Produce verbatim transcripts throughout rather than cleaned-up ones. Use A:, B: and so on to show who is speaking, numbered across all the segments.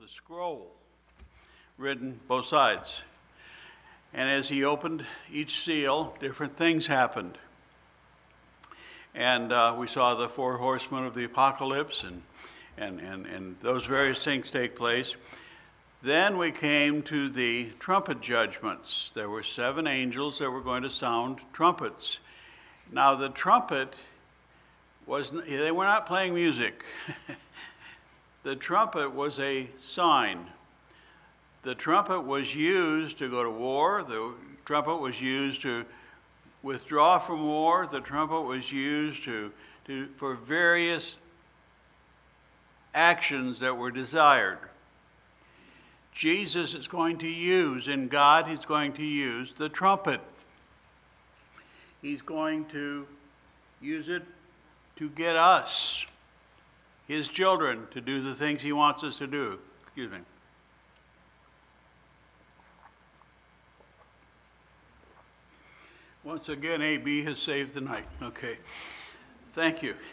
A: the scroll written both sides. And as he opened each seal, different things happened. And uh, we saw the four horsemen of the apocalypse, and, and, and, and those various things take place. Then we came to the trumpet judgments. There were seven angels that were going to sound trumpets. Now the trumpet was, they were not playing music. The trumpet was a sign. The trumpet was used to go to war. The trumpet was used to withdraw from war. The trumpet was used to, to for various actions that were desired. Jesus is going to use, in God, he's going to use the trumpet. He's going to use it to get us, his children, to do the things he wants us to do. Excuse me. Once again, A B has saved the night. Okay. Thank you.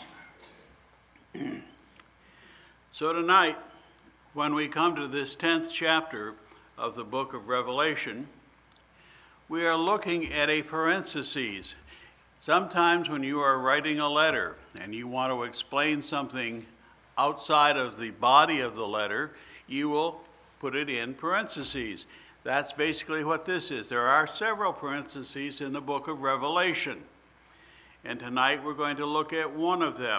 A: So tonight, when we come to this tenth chapter of the book of Revelation, we are looking at a parenthesis. Sometimes when you are writing a letter and you want to explain something outside of the body of the letter, you will put it in parentheses. That's basically what this is. There are several parentheses in the book of Revelation. And tonight we're going to look at one of them.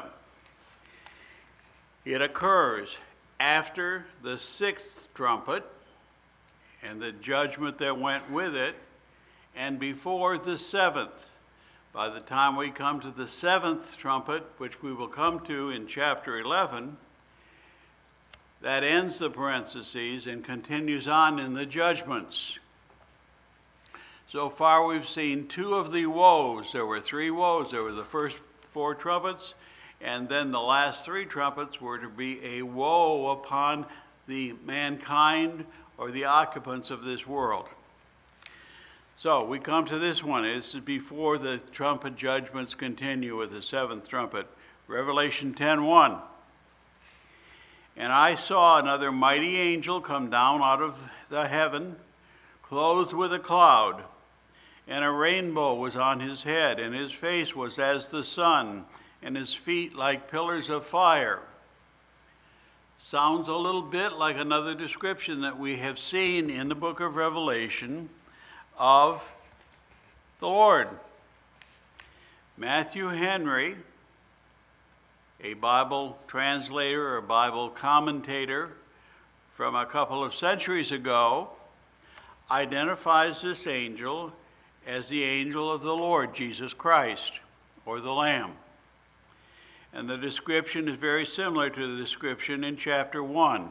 A: It occurs after the sixth trumpet and the judgment that went with it, and before the seventh. By the time we come to the seventh trumpet, which we will come to in chapter eleven, that ends the parentheses and continues on in the judgments. So far we've seen two of the woes. There were three woes. There were the first four trumpets, and then the last three trumpets were to be a woe upon the mankind or the occupants of this world. So we come to this one. This is before the trumpet judgments continue with the seventh trumpet. Revelation ten one. And I saw another mighty angel come down out of the heaven, clothed with a cloud, and a rainbow was on his head, and his face was as the sun, and his feet like pillars of fire. Sounds a little bit like another description that we have seen in the book of Revelation of the Lord. Matthew Henry, a Bible translator or Bible commentator from a couple of centuries ago, identifies this angel as the angel of the Lord Jesus Christ, or the Lamb. And the description is very similar to the description in chapter one.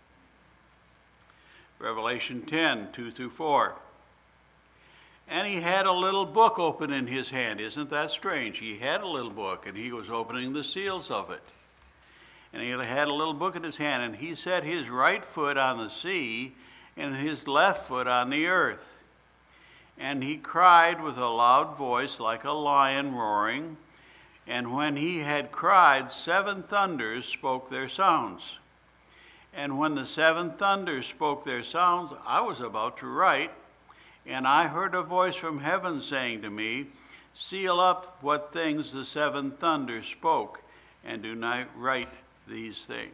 A: Revelation ten, two through four. And he had a little book open in his hand. Isn't that strange? He had a little book, and he was opening the seals of it. And he had a little book in his hand, and he set his right foot on the sea and his left foot on the earth. And he cried with a loud voice like a lion roaring. And when he had cried, seven thunders spoke their sounds. And when the seven thunders spoke their sounds, I was about to write, and I heard a voice from heaven saying to me, seal up what things the seven thunders spoke, and do not write these things.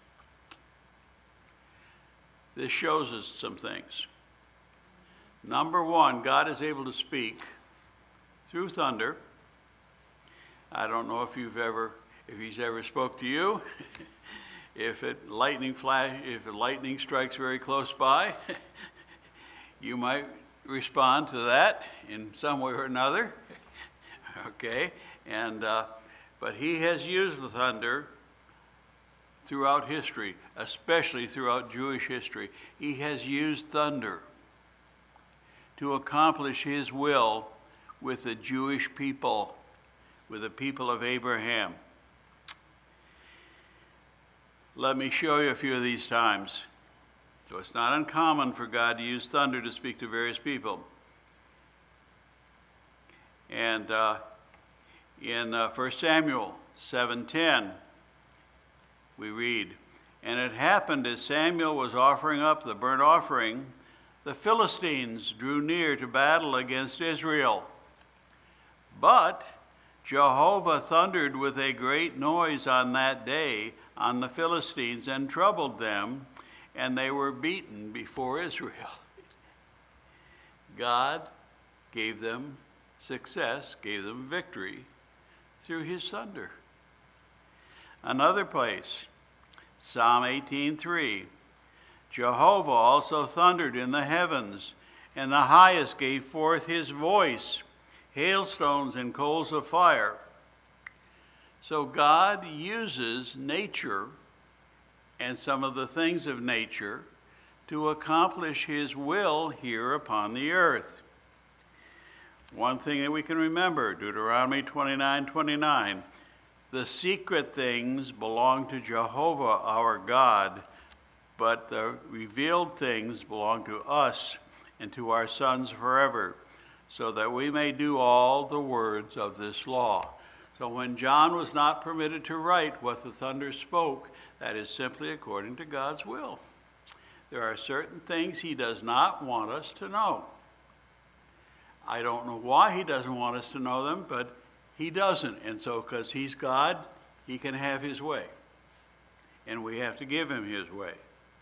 A: This shows us some things. Number one, God is able to speak through thunder. I don't know if you've ever, if he's ever spoke to you. If it lightning flash, if a lightning strikes very close by, you might respond to that in some way or another. Okay, and uh, but he has used the thunder throughout history, especially throughout Jewish history. He has used thunder to accomplish his will with the Jewish people, with the people of Abraham. Let me show you a few of these times. So it's not uncommon for God to use thunder to speak to various people. And uh, in uh, First Samuel seven ten, we read, And it happened as Samuel was offering up the burnt offering, the Philistines drew near to battle against Israel. But Jehovah thundered with a great noise on that day on the Philistines and troubled them, and they were beaten before Israel. God gave them success, gave them victory through his thunder. Another place, Psalm eighteen three. Jehovah also thundered in the heavens, and the highest gave forth his voice, hailstones and coals of fire. So God uses nature and some of the things of nature to accomplish his will here upon the earth. One thing that we can remember, Deuteronomy twenty-nine twenty-nine, the secret things belong to Jehovah our God, but the revealed things belong to us and to our sons forever, so that we may do all the words of this law. So when John was not permitted to write what the thunder spoke, that is simply according to God's will. There are certain things he does not want us to know. I don't know why he doesn't want us to know them, but he doesn't. And so because he's God, he can have his way. And we have to give him his way.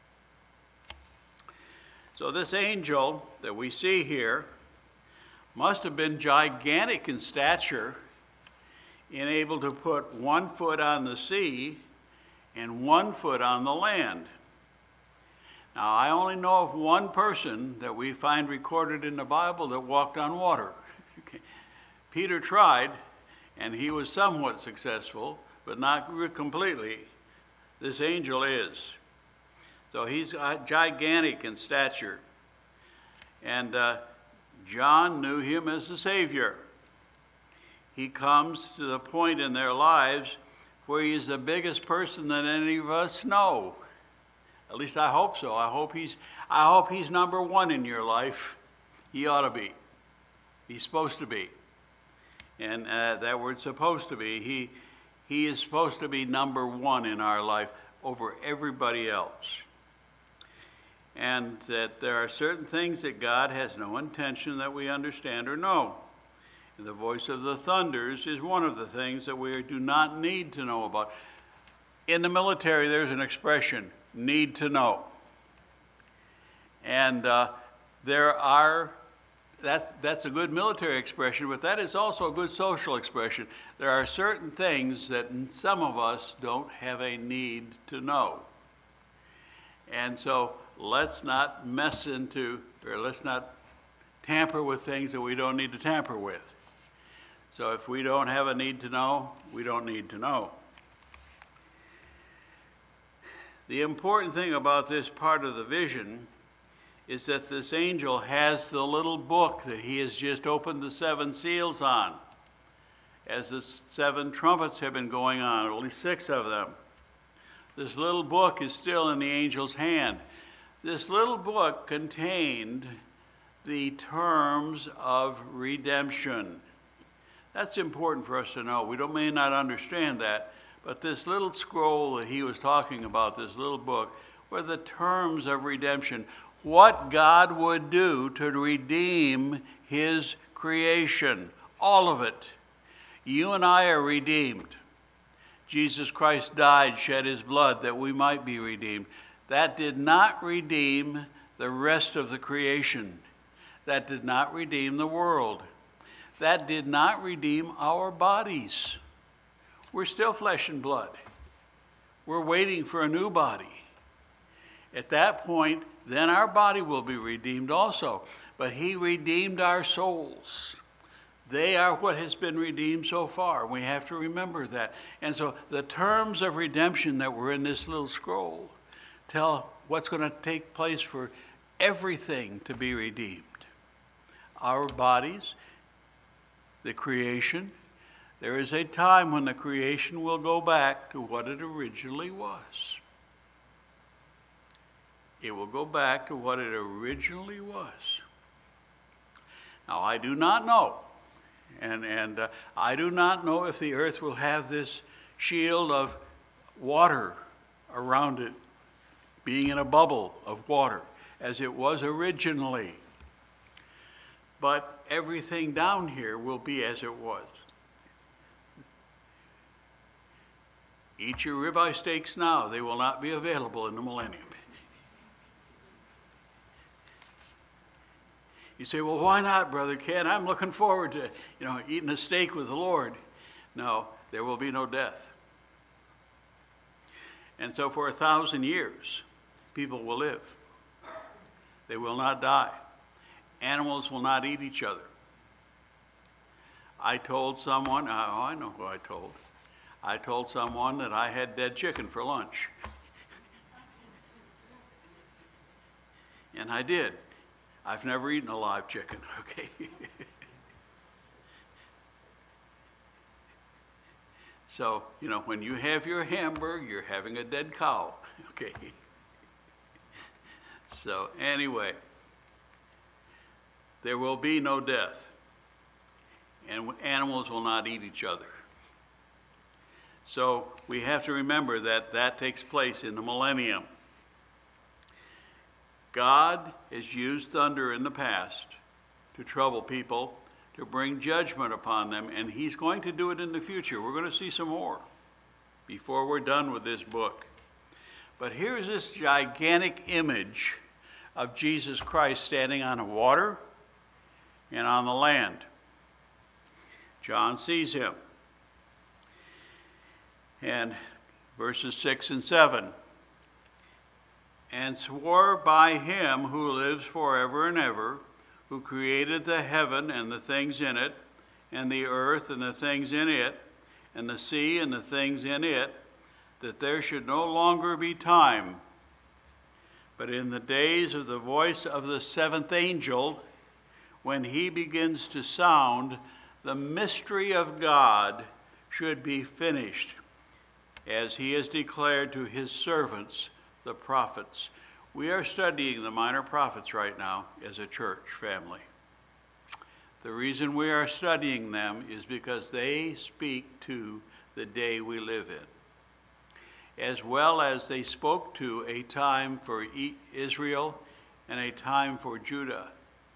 A: So this angel that we see here must have been gigantic in stature and able to put one foot on the sea and one foot on the land. Now, I only know of one person that we find recorded in the Bible that walked on water. Peter tried, and he was somewhat successful, but not completely. This angel is. So he's gigantic in stature. And uh, John knew him as the Savior. He comes to the point in their lives where he's the biggest person that any of us know. At least I hope so. I hope he's, I hope he's number one in your life. He ought to be. He's supposed to be. And uh, that word supposed to be. He, he is supposed to be number one in our life over everybody else. And that there are certain things that God has no intention that we understand or know. And the voice of the thunders is one of the things that we do not need to know about. In the military, there's an expression, need to know. And uh, there are, that, that's a good military expression, but that is also a good social expression. There are certain things that some of us don't have a need to know. And so let's not mess into, or let's not tamper with things that we don't need to tamper with. So if we don't have a need to know, we don't need to know. The important thing about this part of the vision is that this angel has the little book that he has just opened the seven seals on, as the seven trumpets have been going on, only six of them. This little book is still in the angel's hand. This little book contained the terms of redemption. That's important for us to know. We don't, may not understand that, but this little scroll that he was talking about, this little book, were the terms of redemption. What God would do to redeem his creation. All of it. You and I are redeemed. Jesus Christ died, shed his blood that we might be redeemed. That did not redeem the rest of the creation. That did not redeem the world. That did not redeem our bodies. We're still flesh and blood. We're waiting for a new body. At that point, then our body will be redeemed also. But he redeemed our souls. They are what has been redeemed so far. We have to remember that. And so the terms of redemption that were in this little scroll tell what's going to take place for everything to be redeemed. Our bodies, the creation. There is a time when the creation will go back to what it originally was. It will go back to what it originally was. Now, I do not know, and, and uh, I do not know if the earth will have this shield of water around it being in a bubble of water, as it was originally. But everything down here will be as it was. Eat your ribeye steaks now. They will not be available in the millennium. You say, well, why not, Brother Ken? I'm looking forward to, you know, eating a steak with the Lord. No, there will be no death. And so for a thousand years, people will live. They will not die. Animals will not eat each other. I told someone, oh, I know who I told. I told someone that I had dead chicken for lunch. And I did. I've never eaten a live chicken, okay? So, you know, when you have your hamburger, you're having a dead cow, okay? So, anyway, there will be no death, and animals will not eat each other. So, we have to remember that that takes place in the millennium. God has used thunder in the past to trouble people, to bring judgment upon them, and he's going to do it in the future. We're going to see some more before we're done with this book. But here's this gigantic image of Jesus Christ standing on the water and on the land. John sees him. And verses six and seven. And swore by him who lives forever and ever, who created the heaven and the things in it, and the earth and the things in it, and the sea and the things in it, that there should no longer be time. But in the days of the voice of the seventh angel, when he begins to sound, the mystery of God should be finished, as he has declared to his servants, the prophets. We are studying the minor prophets right now as a church family. The reason we are studying them is because they speak to the day we live in, as well as they spoke to a time for Israel and a time for Judah.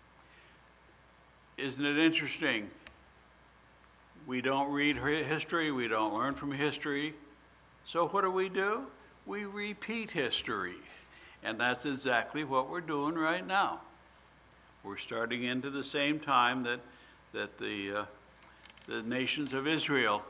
A: Isn't it interesting? We don't read history, we don't learn from history. So what do we do? We repeat history. And that's exactly what we're doing right now. We're starting into the same time that, that the, uh, the nations of Israel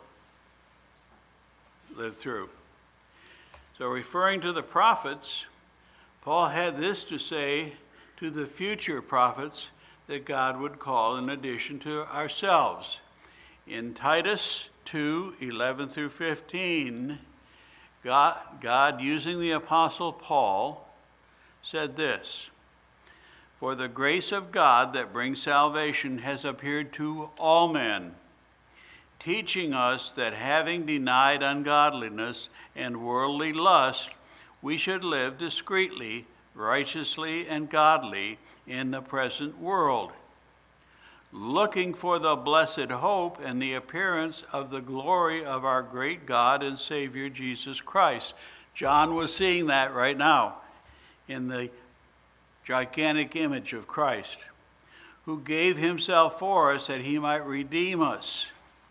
A: lived through. So referring to the prophets, Paul had this to say to the future prophets that God would call in addition to ourselves. In Titus two, eleven through fifteen, God, God, using the Apostle Paul, said this, "For the grace of God that brings salvation has appeared to all men, teaching us that having denied ungodliness and worldly lust, we should live discreetly, righteously, and godly in the present world, looking for the blessed hope and the appearance of the glory of our great God and Savior Jesus Christ." John was seeing that right now in the gigantic image of Christ, who gave himself for us that he might redeem us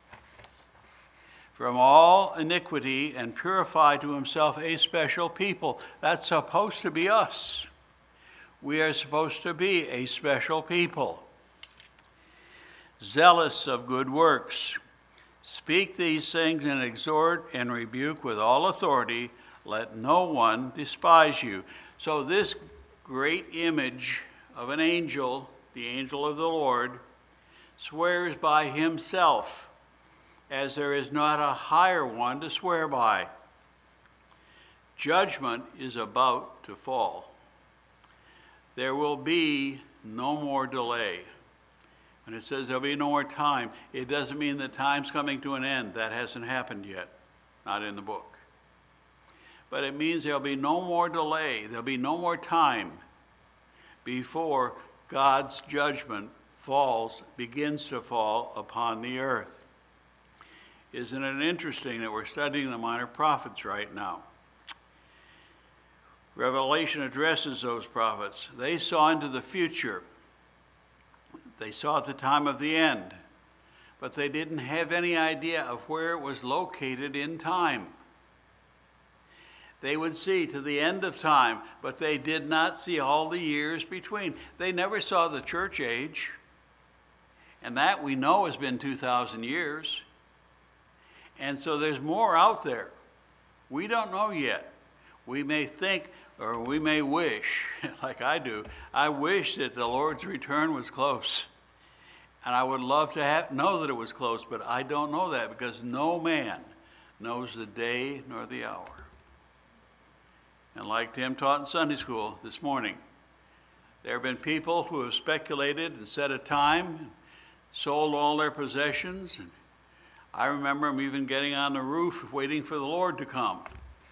A: from all iniquity and purify to himself a special people. That's supposed to be us. We are supposed to be a special people. Zealous of good works. Speak these things and exhort and rebuke with all authority. Let no one despise you. So this great image of an angel, the angel of the Lord, swears by himself, as there is not a higher one to swear by. Judgment is about to fall. There will be no more delay. When it says there'll be no more time, it doesn't mean the time's coming to an end. That hasn't happened yet, not in the book. But it means there'll be no more delay. There'll be no more time before God's judgment falls, begins to fall upon the earth. Isn't it interesting that we're studying the minor prophets right now? Revelation addresses those prophets. They saw into the future. They saw at the time of the end, but they didn't have any idea of where it was located in time. They would see to the end of time, but they did not see all the years between. They never saw the church age, and that we know has been two thousand years. And so there's more out there. We don't know yet. We may think, or we may wish, like I do, I wish that the Lord's return was close. And I would love to have, know that it was close, but I don't know that because no man knows the day nor the hour. And like Tim taught in Sunday school this morning, there have been people who have speculated and set a time, sold all their possessions. And I remember them even getting on the roof waiting for the Lord to come.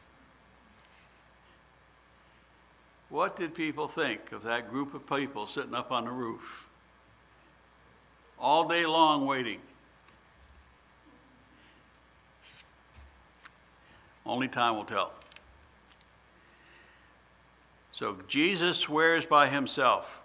A: What did people think of that group of people sitting up on the roof? All day long waiting. Only time will tell. So Jesus swears by himself.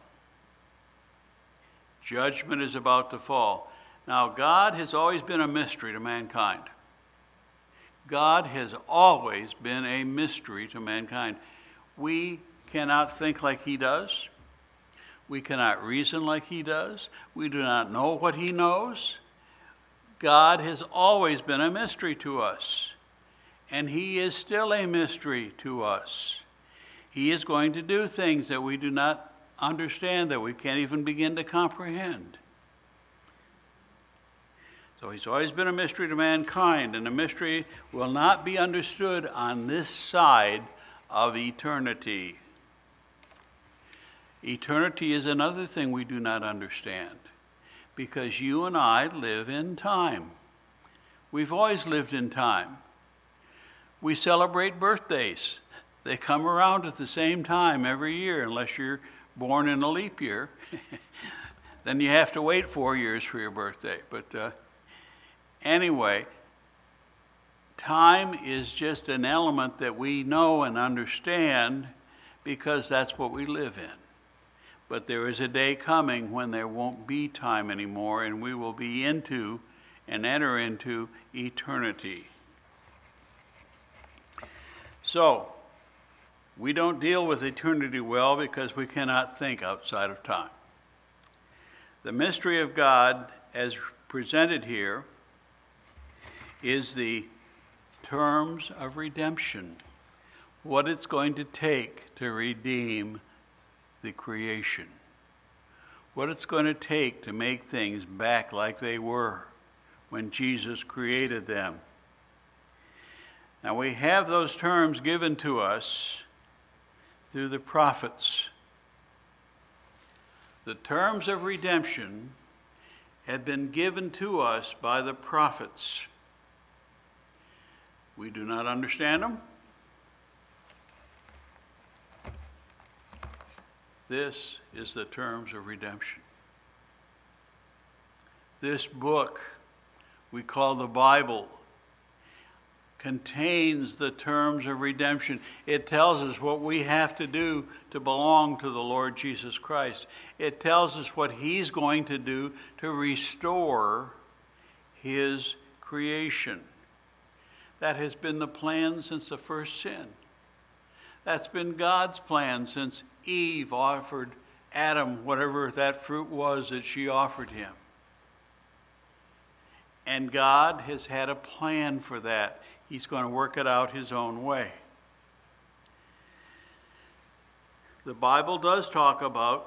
A: Judgment is about to fall. Now, God has always been a mystery to mankind. God has always been a mystery to mankind. We cannot think like he does. We cannot reason like he does. We do not know what he knows. God has always been a mystery to us, and he is still a mystery to us. He is going to do things that we do not understand, that we can't even begin to comprehend. So he's always been a mystery to mankind, and the mystery will not be understood on this side of eternity. Eternity is another thing we do not understand, because you and I live in time. We've always lived in time. We celebrate birthdays. They come around at the same time every year, unless you're born in a leap year. Then you have to wait four years for your birthday. But uh, anyway, time is just an element that we know and understand because that's what we live in. But there is a day coming when there won't be time anymore, and we will be into and enter into eternity. So, we don't deal with eternity well because we cannot think outside of time. The mystery of God, as presented here, is the terms of redemption, what it's going to take to redeem the creation, what it's going to take to make things back like they were when Jesus created them. Now we have those terms given to us through the prophets. The terms of redemption had been given to us by the prophets. We do not understand them. This is the terms of redemption. This book we call the Bible contains the terms of redemption. It tells us what we have to do to belong to the Lord Jesus Christ. It tells us what he's going to do to restore his creation. That has been the plan since the first sin. That's been God's plan since Eve offered Adam whatever that fruit was that she offered him. And God has had a plan for that. He's going to work it out his own way. The Bible does talk about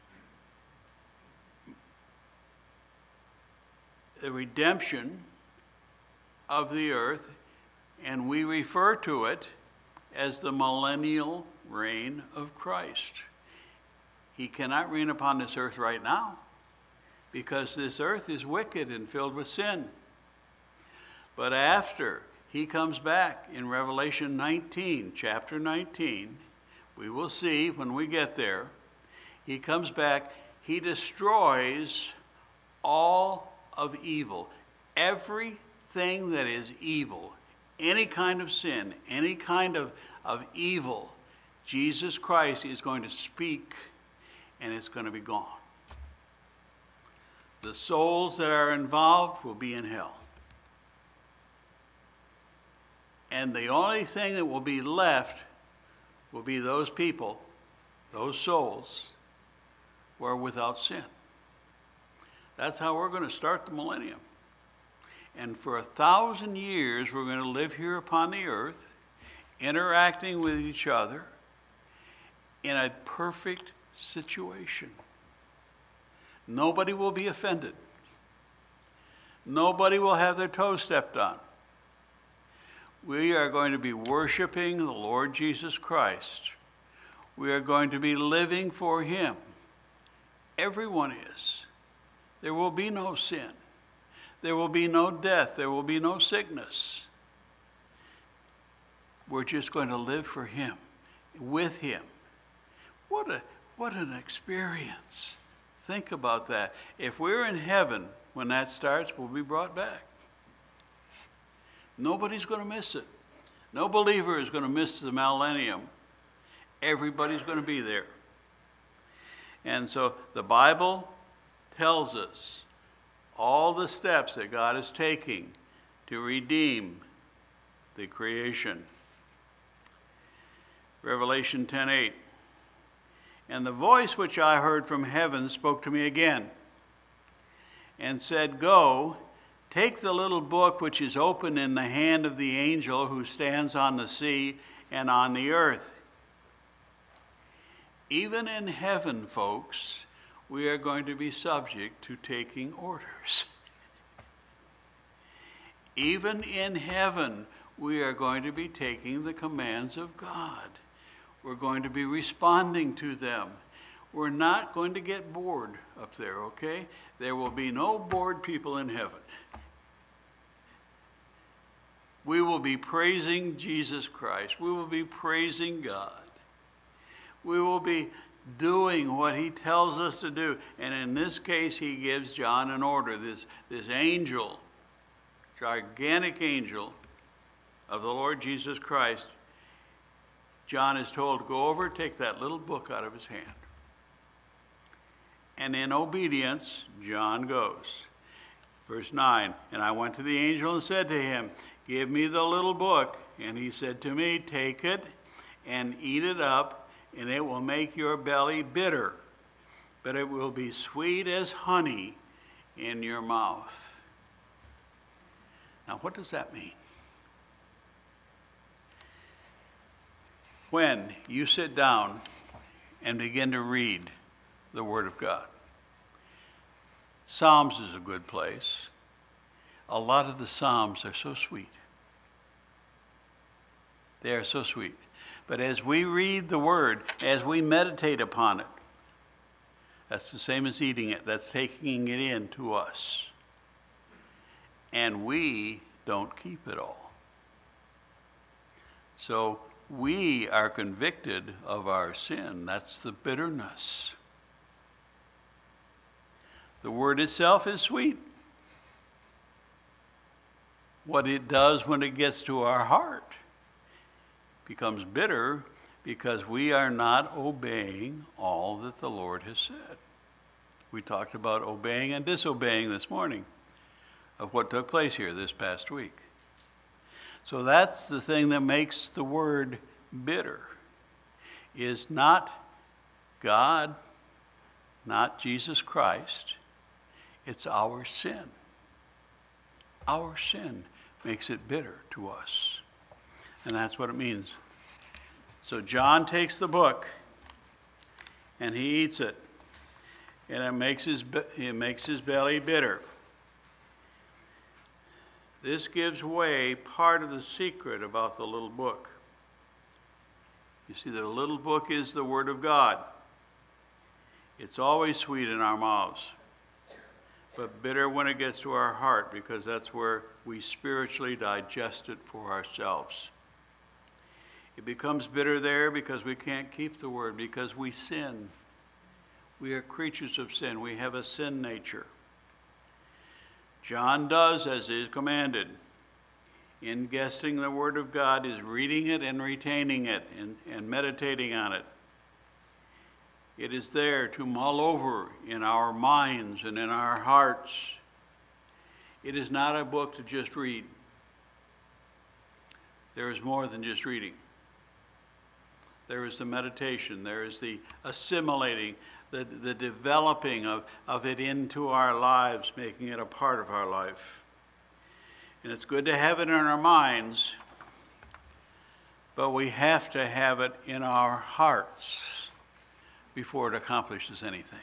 A: the redemption of the earth, and we refer to it as the millennial reign of Christ. He cannot reign upon this earth right now because this earth is wicked and filled with sin. But after he comes back in Revelation nineteen, chapter nineteen, we will see when we get there, he comes back, he destroys all of evil. Everything that is evil, any kind of sin, any kind of, of evil, Jesus Christ is going to speak, and it's going to be gone. The souls that are involved will be in hell. And the only thing that will be left will be those people, those souls, who are without sin. That's how we're going to start the millennium. And for a thousand years, we're going to live here upon the earth, interacting with each other in a perfect situation. Nobody will be offended. Nobody will have their toes stepped on. We are going to be worshiping the Lord Jesus Christ. We are going to be living for him. Everyone is. There will be no sin. There will be no death. There will be no sickness. We're just going to live for him, with him. What a what an experience. Think about that. If we're in heaven when that starts, we'll be brought back. Nobody's going to miss it. No believer is going to miss the millennium. Everybody's going to be there. And so the Bible tells us all the steps that God is taking to redeem the creation. Revelation ten eight. And the voice which I heard from heaven spoke to me again and said, Go, take the little book which is open in the hand of the angel who stands on the sea and on the earth. Even in heaven, folks, we are going to be subject to taking orders. Even in heaven, we are going to be taking the commands of God. We're going to be responding to them. We're not going to get bored up there, okay? There will be no bored people in heaven. We will be praising Jesus Christ. We will be praising God. We will be doing what he tells us to do. And in this case, he gives John an order. This, this angel, gigantic angel of the Lord Jesus Christ, John is told to go over, take that little book out of his hand. And in obedience, John goes. Verse nine, and I went to the angel and said to him, Give me the little book. And he said to me, Take it and eat it up, and it will make your belly bitter, but it will be sweet as honey in your mouth. Now, what does that mean? When you sit down and begin to read the Word of God. Psalms is a good place. A lot of the Psalms are so sweet. They are so sweet. But as we read the Word, as we meditate upon it, that's the same as eating it. That's taking it in to us. And we don't keep it all. So we are convicted of our sin. That's the bitterness. The Word itself is sweet. What it does when it gets to our heart becomes bitter because we are not obeying all that the Lord has said. We talked about obeying and disobeying this morning of what took place here this past week. So that's the thing that makes the word bitter, is not God, not Jesus Christ. It's our sin. Our sin makes it bitter to us. And that's what it means. So John takes the book and he eats it. And it makes his, it makes his belly bitter. This gives away part of the secret about the little book. You see, the little book is the Word of God. It's always sweet in our mouths, but bitter when it gets to our heart, because that's where we spiritually digest it for ourselves. It becomes bitter there because we can't keep the Word, because we sin. We are creatures of sin. We have a sin nature. John does as is commanded. Ingesting the Word of God is reading it and retaining it and, and meditating on it. It is there to mull over in our minds and in our hearts. It is not a book to just read. There is more than just reading. There is the meditation. There is the assimilating, the, the developing of, of it into our lives, making it a part of our life. And it's good to have it in our minds, but we have to have it in our hearts before it accomplishes anything.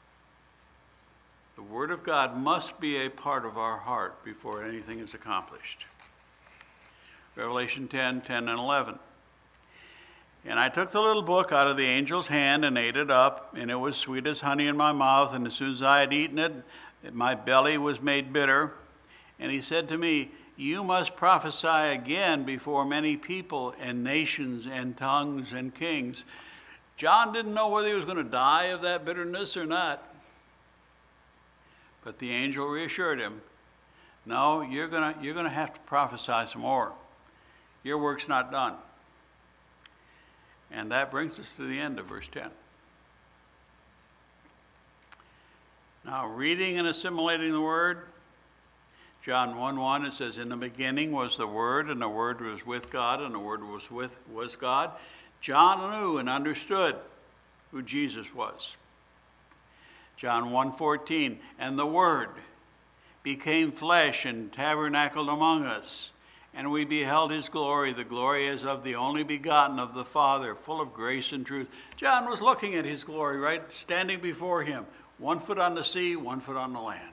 A: The Word of God must be a part of our heart before anything is accomplished. Revelation ten, ten and eleven. And I took the little book out of the angel's hand and ate it up, and it was sweet as honey in my mouth, and as soon as I had eaten it, my belly was made bitter. And he said to me, you must prophesy again before many people and nations and tongues and kings. John didn't know whether he was going to die of that bitterness or not. But the angel reassured him, no, you're going to, you're going to have to prophesy some more. Your work's not done. And that brings us to the end of verse ten. Now, reading and assimilating the Word, John one one, it says, in the beginning was the Word, and the Word was with God, and the Word was with was God. John knew and understood who Jesus was. John one fourteen, and the Word became flesh and tabernacled among us, and we beheld his glory, the glory as of the only begotten of the Father, full of grace and truth. John was looking at his glory, right, standing before him, one foot on the sea, one foot on the land.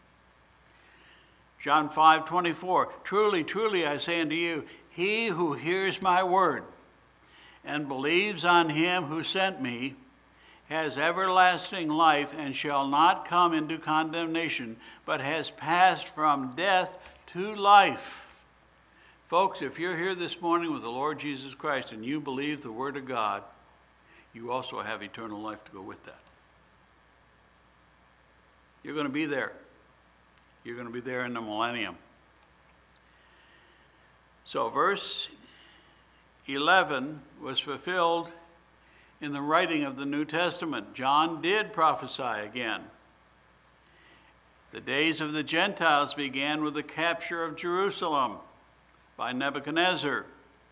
A: John five twenty-four, truly, truly, I say unto you, he who hears my word and believes on him who sent me has everlasting life and shall not come into condemnation, but has passed from death to life. Folks, if you're here this morning with the Lord Jesus Christ and you believe the Word of God, you also have eternal life to go with that. You're going to be there. You're going to be there in the millennium. So verse eleven was fulfilled in the writing of the New Testament. John did prophesy again. The days of the Gentiles began with the capture of Jerusalem by Nebuchadnezzar.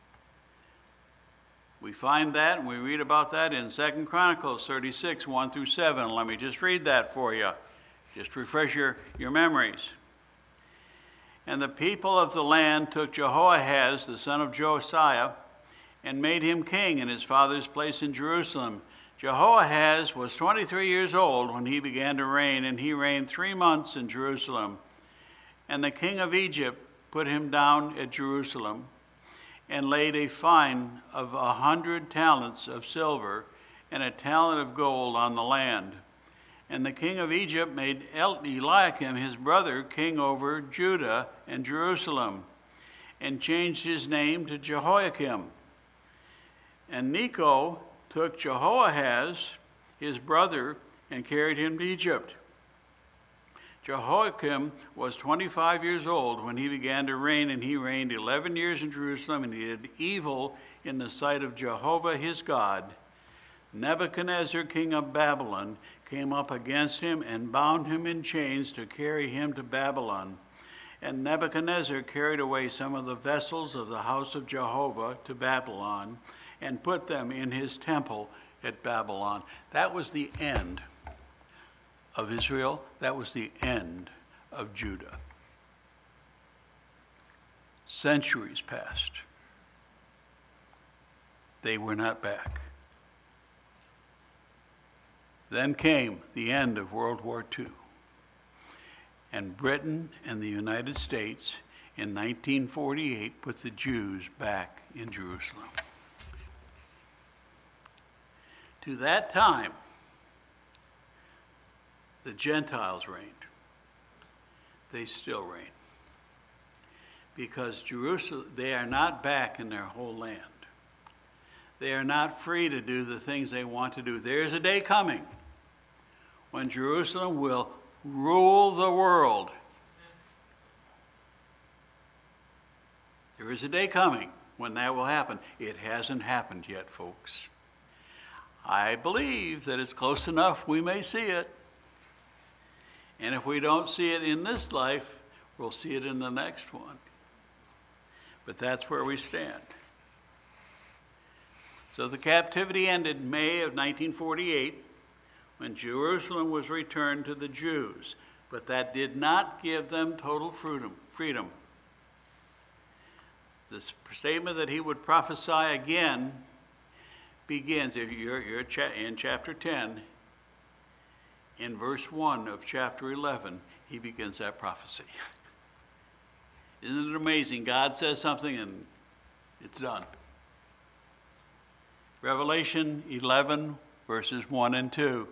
A: We find that and we read about that in Second Chronicles thirty-six, one through seven. Let me just read that for you. Just refresh your, your memories. And the people of the land took Jehoahaz, the son of Josiah, and made him king in his father's place in Jerusalem. Jehoahaz was twenty-three years old when he began to reign, and he reigned three months in Jerusalem. And the king of Egypt put him down at Jerusalem and laid a fine of a hundred talents of silver and a talent of gold on the land. And the king of Egypt made Eliakim, his brother, king over Judah and Jerusalem, and changed his name to Jehoiakim. And Necho took Jehoahaz, his brother, and carried him to Egypt. Jehoiakim was twenty-five years old when he began to reign, and he reigned eleven years in Jerusalem, and he did evil in the sight of Jehovah his God. Nebuchadnezzar, king of Babylon, came up against him and bound him in chains to carry him to Babylon. And Nebuchadnezzar carried away some of the vessels of the house of Jehovah to Babylon and put them in his temple at Babylon. That was the end of Israel. That was the end of Judah. Centuries passed. They were not back. Then came the end of World War Two. And Britain and the United States in nineteen forty-eight put the Jews back in Jerusalem. To that time, the Gentiles reigned. They still reign. Because Jerusalem, they are not back in their whole land. They are not free to do the things they want to do. There is a day coming when Jerusalem will rule the world. There is a day coming when that will happen. It hasn't happened yet, folks. I believe that it's close enough we may see it. And if we don't see it in this life, we'll see it in the next one. But that's where we stand. So the captivity ended May of nineteen forty-eight when Jerusalem was returned to the Jews. But that did not give them total freedom. freedom. This statement that he would prophesy again begins, if you're, you're in chapter ten, in verse one of chapter eleven, he begins that prophecy. Isn't it amazing? God says something and it's done. Revelation eleven, verses one and two.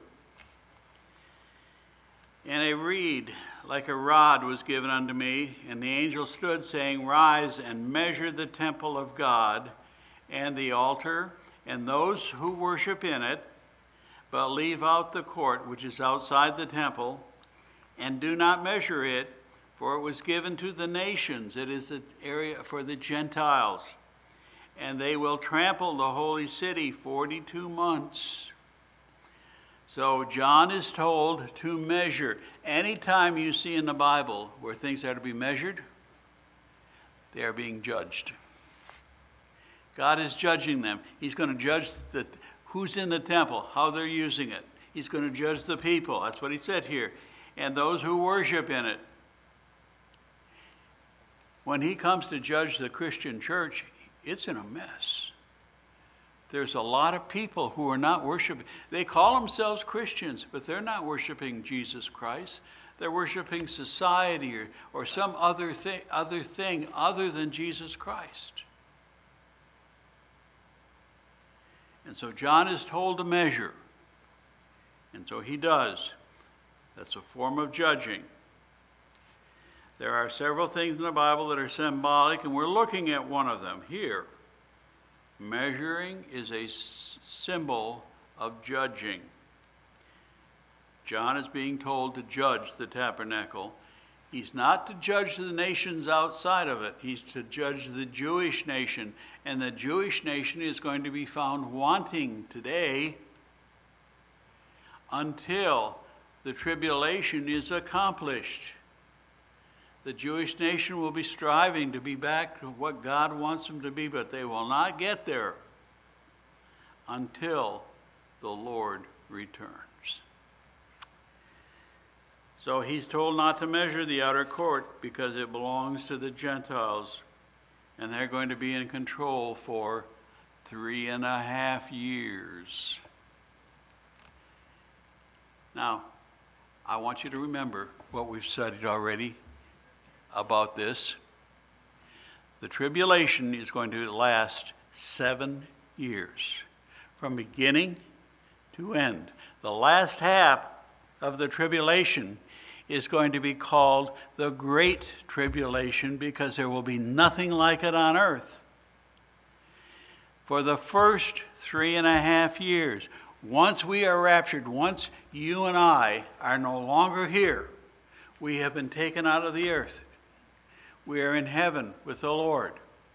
A: And a reed like a rod was given unto me, and the angel stood, saying, Rise and measure the temple of God, and the altar, and those who worship in it, but leave out the court which is outside the temple, and do not measure it, for it was given to the nations. It is an area for the Gentiles. And they will trample the holy city forty-two months. So John is told to measure. Anytime you see in the Bible where things are to be measured, they are being judged. God is judging them. He's going to judge the, who's in the temple, how they're using it. He's going to judge the people. That's what he said here. And those who worship in it. When he comes to judge the Christian church, it's in a mess. There's a lot of people who are not worshiping. They call themselves Christians, but they're not worshiping Jesus Christ. They're worshiping society or, or some other thing, other thing other than Jesus Christ. And so John is told to measure. And so he does. That's a form of judging. There are several things in the Bible that are symbolic, and we're looking at one of them here. Measuring is a s- symbol of judging. John is being told to judge the tabernacle. He's not to judge the nations outside of it. He's to judge the Jewish nation. And the Jewish nation is going to be found wanting today until the tribulation is accomplished. The Jewish nation will be striving to be back to what God wants them to be, but they will not get there until the Lord returns. So he's told not to measure the outer court because it belongs to the Gentiles, and they're going to be in control for three and a half years. Now, I want you to remember what we've studied already about this. The tribulation is going to last seven years, from beginning to end. The last half of the tribulation is going to be called the Great Tribulation because there will be nothing like it on earth. For the first three and a half years, once we are raptured, once you and I are no longer here, we have been taken out of the earth. We are in heaven with the Lord.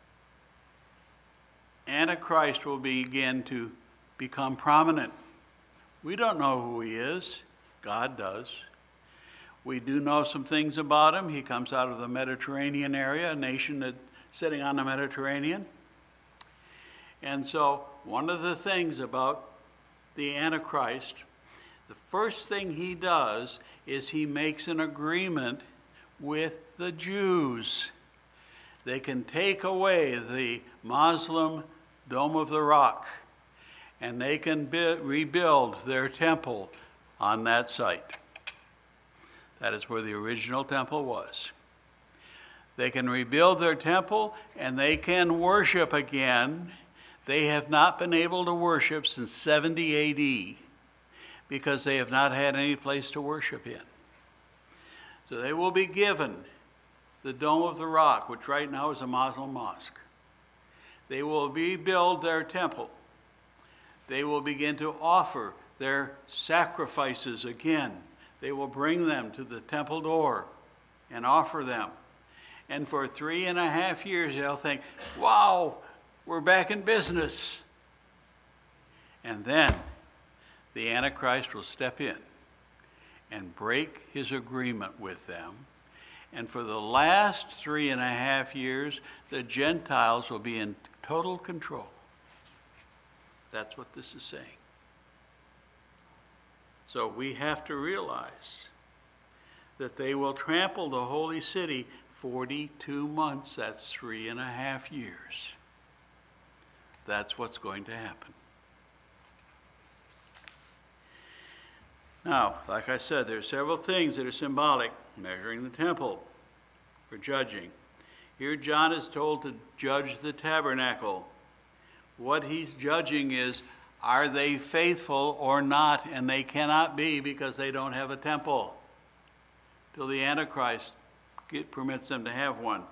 A: Antichrist will begin to become prominent. We don't know who he is. God does. We do know some things about him. He comes out of the Mediterranean area, a nation that's sitting on the Mediterranean. And so one of the things about the Antichrist, the first thing he does is he makes an agreement with the Jews. They can take away the Muslim Dome of the Rock, and they can be- rebuild their temple on that site. That is where the original temple was. They can rebuild their temple, and they can worship again. They have not been able to worship since seventy A D because they have not had any place to worship in. So they will be given the Dome of the Rock, which right now is a Muslim mosque. They will rebuild their temple. They will begin to offer their sacrifices again. They will bring them to the temple door and offer them. And for three and a half years, they'll think, wow, we're back in business. And then the Antichrist will step in and break his agreement with them. And for the last three and a half years, the Gentiles will be in total control. That's what this is saying. So we have to realize that they will trample the holy city forty-two months. That's three and a half years. That's what's going to happen. Now, like I said, there are several things that are symbolic. Measuring the temple for judging. Here John is told to judge the tabernacle. What he's judging is, are they faithful or not? And they cannot be because they don't have a temple till the Antichrist get, permits them to have one.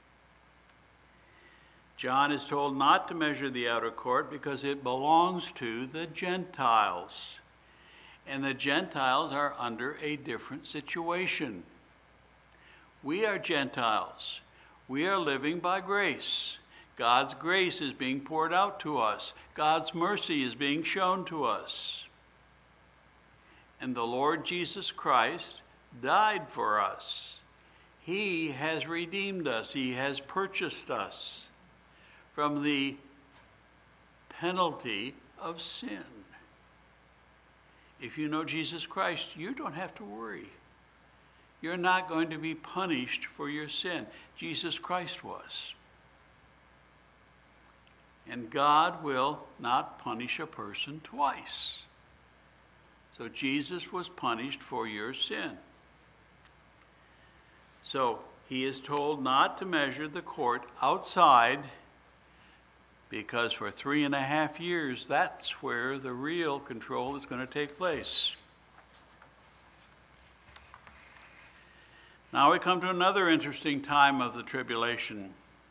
A: John is told not to measure the outer court because it belongs to the Gentiles. And the Gentiles are under a different situation. We are Gentiles. We are living by grace. God's grace is being poured out to us. God's mercy is being shown to us. And the Lord Jesus Christ died for us. He has redeemed us. He has purchased us from the penalty of sin. If you know Jesus Christ, you don't have to worry. You're not going to be punished for your sin. Jesus Christ was. And God will not punish a person twice. So Jesus was punished for your sin. So he is told not to measure the court outside, because for three and a half years, that's where the real control is going to take place. Now we come to another interesting time of the tribulation.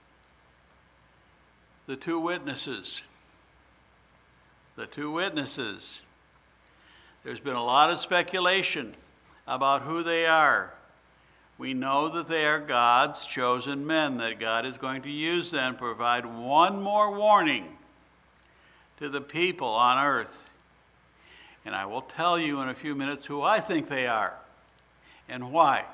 A: The two witnesses. The two witnesses. There's been a lot of speculation about who they are. We know that they are God's chosen men, that God is going to use them to provide one more warning to the people on earth. And I will tell you in a few minutes who I think they are and why.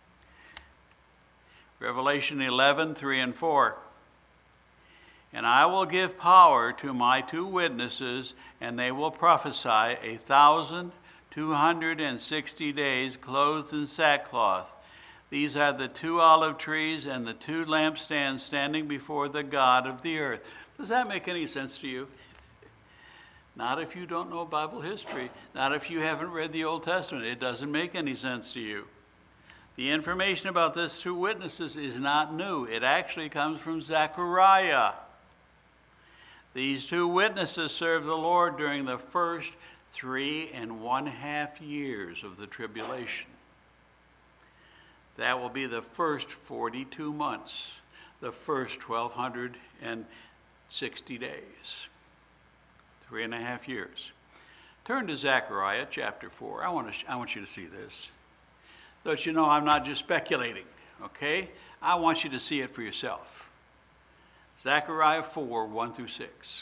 A: Revelation eleven, three and four. And I will give power to my two witnesses, and they will prophesy a thousand two hundred and sixty days, clothed in sackcloth. These are the two olive trees and the two lampstands standing before the God of the earth. Does that make any sense to you? Not if you don't know Bible history. Not if you haven't read the Old Testament. It doesn't make any sense to you. The information about these two witnesses is not new. It actually comes from Zechariah. These two witnesses served the Lord during the first three and one half years of the tribulation. That will be the first forty-two months, the first twelve sixty days, three and a half years. Turn to Zechariah chapter four. I want to, I want you to see this. So that you know I'm not just speculating, okay? I want you to see it for yourself. Zechariah four, one through six.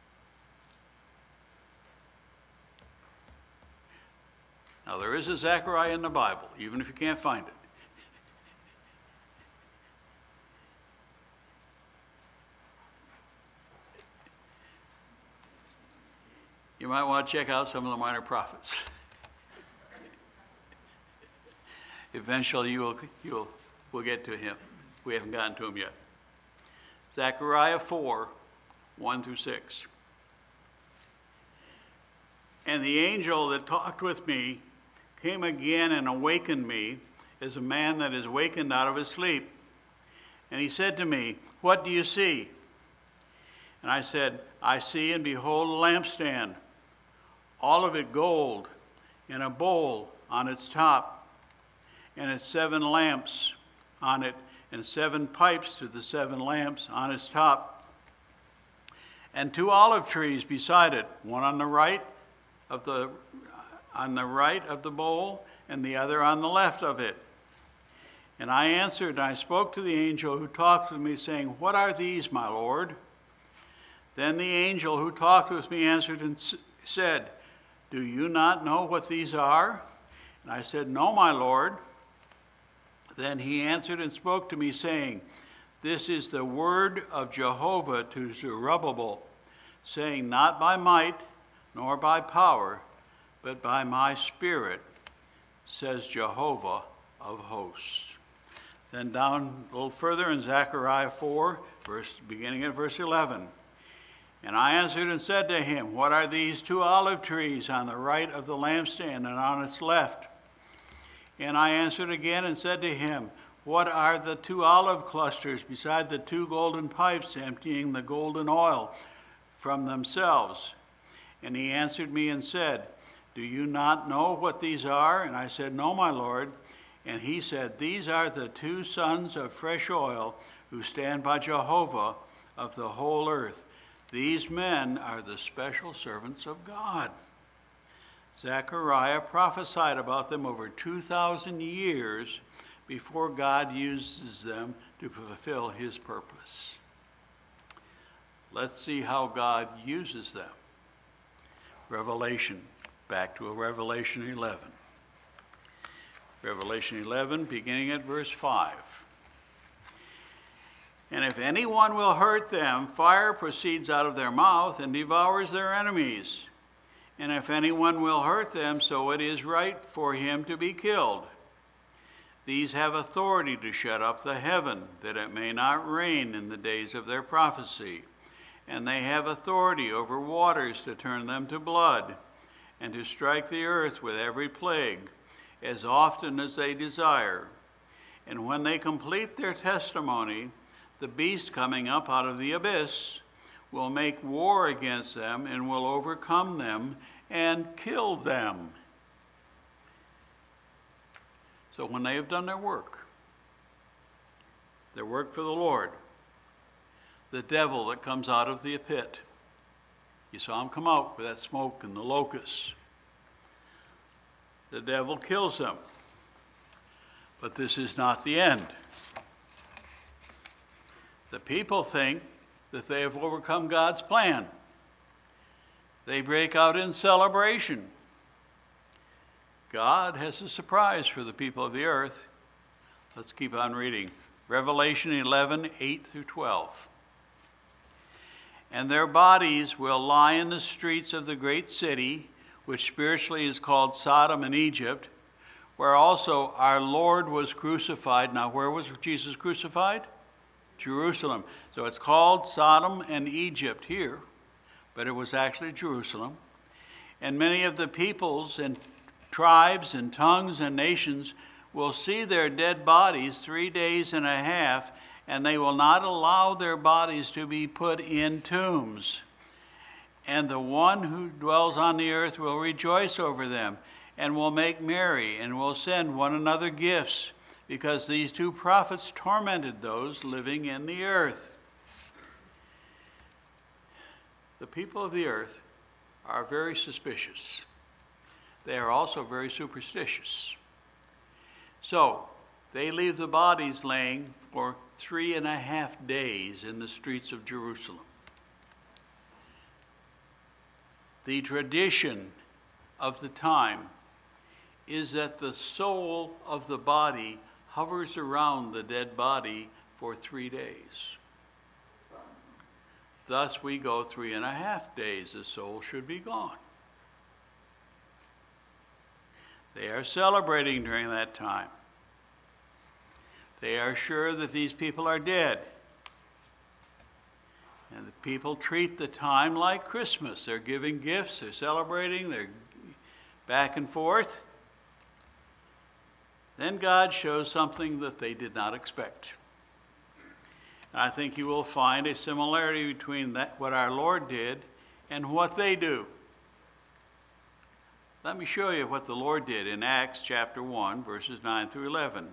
A: Now there is a Zechariah in the Bible, even if you can't find it. You might want to check out some of the minor prophets. Eventually you will, you will we'll get to him. We haven't gotten to him yet. Zechariah four, one through six. And the angel that talked with me came again and awakened me as a man that is wakened out of his sleep. And he said to me, "What do you see?" And I said, "I see and behold a lampstand, all of it gold, and a bowl on its top, and its seven lamps on it, and seven pipes to the seven lamps on its top, and two olive trees beside it, one on the right of the on the right of the bowl, and the other on the left of it. And I answered, and I spoke to the angel who talked with me, saying, What are these, my Lord? Then the angel who talked with me answered and said, Do you not know what these are? And I said, No, my Lord. Then he answered and spoke to me, saying, This is the word of Jehovah to Zerubbabel, saying, Not by might, nor by power, but by my Spirit, says Jehovah of hosts. Then down a little further in Zechariah four, verse, beginning at verse eleven. And I answered and said to him, What are these two olive trees on the right of the lampstand and on its left? And I answered again and said to him, What are the two olive clusters beside the two golden pipes emptying the golden oil from themselves? And he answered me and said, Do you not know what these are? And I said, No, my Lord. And he said, These are the two sons of fresh oil who stand by Jehovah of the whole earth. These men are the special servants of God. Zechariah prophesied about them over two thousand years before God uses them to fulfill his purpose. Let's see how God uses them. Revelation, back to Revelation eleven. Revelation eleven, beginning at verse five. And if anyone will hurt them, fire proceeds out of their mouth and devours their enemies. And if anyone will hurt them, so it is right for him to be killed. These have authority to shut up the heaven, that it may not rain in the days of their prophecy. And they have authority over waters to turn them to blood, and to strike the earth with every plague, as often as they desire. And when they complete their testimony, the beast coming up out of the abyss will make war against them and will overcome them and kill them. So when they have done their work, their work for the Lord, the devil that comes out of the pit, you saw him come out with that smoke and the locusts. The devil kills them. But this is not the end. The people think that they have overcome God's plan. They break out in celebration. God has a surprise for the people of the earth. Let's keep on reading. Revelation eleven, eight through twelve. And their bodies will lie in the streets of the great city, which spiritually is called Sodom and Egypt, where also our Lord was crucified. Now, where was Jesus crucified? Jerusalem. So it's called Sodom and Egypt here, but it was actually Jerusalem. And many of the peoples and tribes and tongues and nations will see their dead bodies three days and a half, and they will not allow their bodies to be put in tombs. And the one who dwells on the earth will rejoice over them, and will make merry, and will send one another gifts, because these two prophets tormented those living in the earth. The people of the earth are very suspicious. They are also very superstitious. So they leave the bodies laying for three and a half days in the streets of Jerusalem. The tradition of the time is that the soul of the body hovers around the dead body for three days. Thus, we go three and a half days, the soul should be gone. They are celebrating during that time. They are sure that these people are dead. And the people treat the time like Christmas. They're giving gifts, they're celebrating, they're back and forth. Then God shows something that they did not expect. And I think you will find a similarity between that, what our Lord did and what they do. Let me show you what the Lord did in Acts chapter one, verses nine through eleven.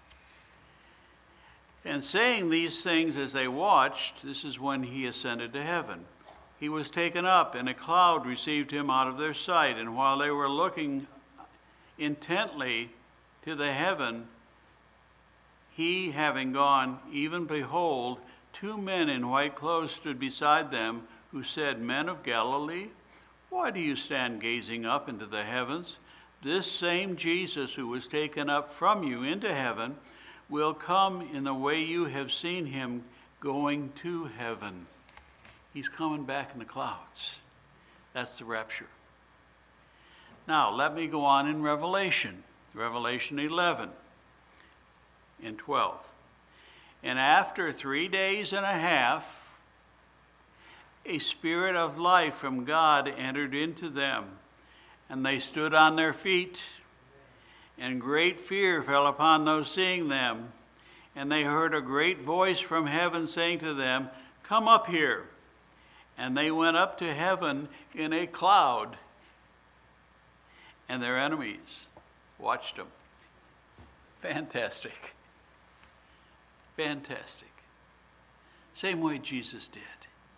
A: And saying these things as they watched, this is when he ascended to heaven. He was taken up, and a cloud received him out of their sight. And while they were looking intently to the heaven, He having gone, even behold, two men in white clothes stood beside them, who said, Men of Galilee, why do you stand gazing up into the heavens? This same Jesus who was taken up from you into heaven will come in the way you have seen him going to heaven. He's coming back in the clouds. That's the rapture. Now, let me go on in Revelation, Revelation eleven and twelve. And after three days and a half, a spirit of life from God entered into them, and they stood on their feet, and great fear fell upon those seeing them. And they heard a great voice from heaven saying to them, Come up here. And they went up to heaven in a cloud, and their enemies watched them. Fantastic. Fantastic. Same way Jesus did.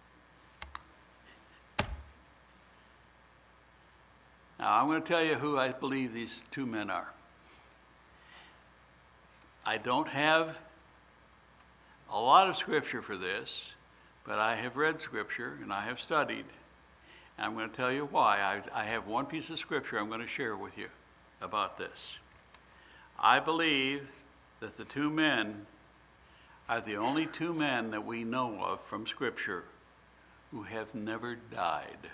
A: Now, I'm going to tell you who I believe these two men are. I don't have a lot of scripture for this, but I have read scripture and I have studied. And I'm going to tell you why. I, I have one piece of scripture I'm going to share with you about this. I believe that the two men are the only two men that we know of from Scripture who have never died.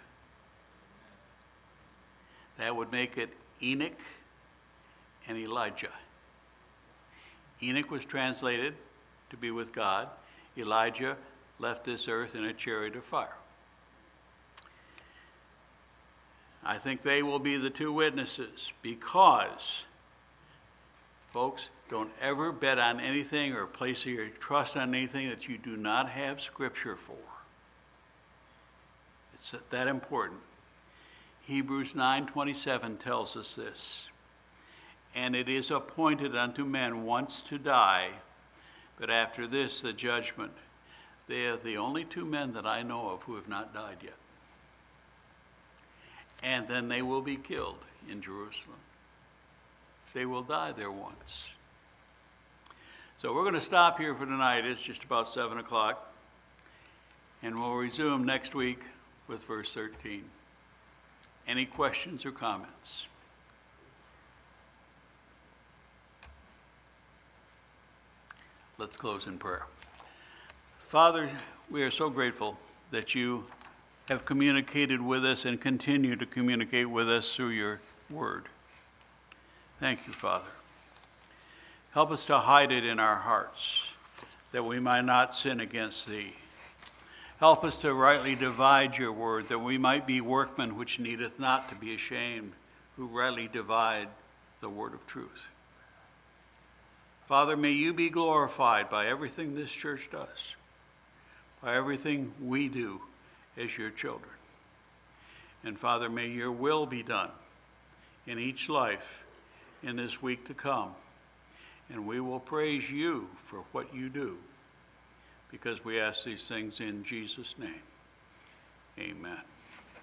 A: That would make it Enoch and Elijah. Enoch was translated to be with God. Elijah left this earth in a chariot of fire. I think they will be the two witnesses because, folks, don't ever bet on anything or place your trust on anything that you do not have scripture for. It's that important. Hebrews nine twenty-seven tells us this. And it is appointed unto men once to die, but after this the judgment. They are the only two men that I know of who have not died yet. And then they will be killed in Jerusalem. They will die there once. So we're going to stop here for tonight. It's just about seven o'clock. And we'll resume next week with verse thirteen. Any questions or comments? Let's close in prayer. Father, we are so grateful that you have communicated with us and continue to communicate with us through your word. Thank you, Father. Help us to hide it in our hearts, that we might not sin against thee. Help us to rightly divide your word, that we might be workmen which needeth not to be ashamed, who rightly divide the word of truth. Father, may you be glorified by everything this church does, by everything we do as your children. And Father, may your will be done in each life in this week to come. And we will praise you for what you do, because we ask these things in Jesus' name. Amen.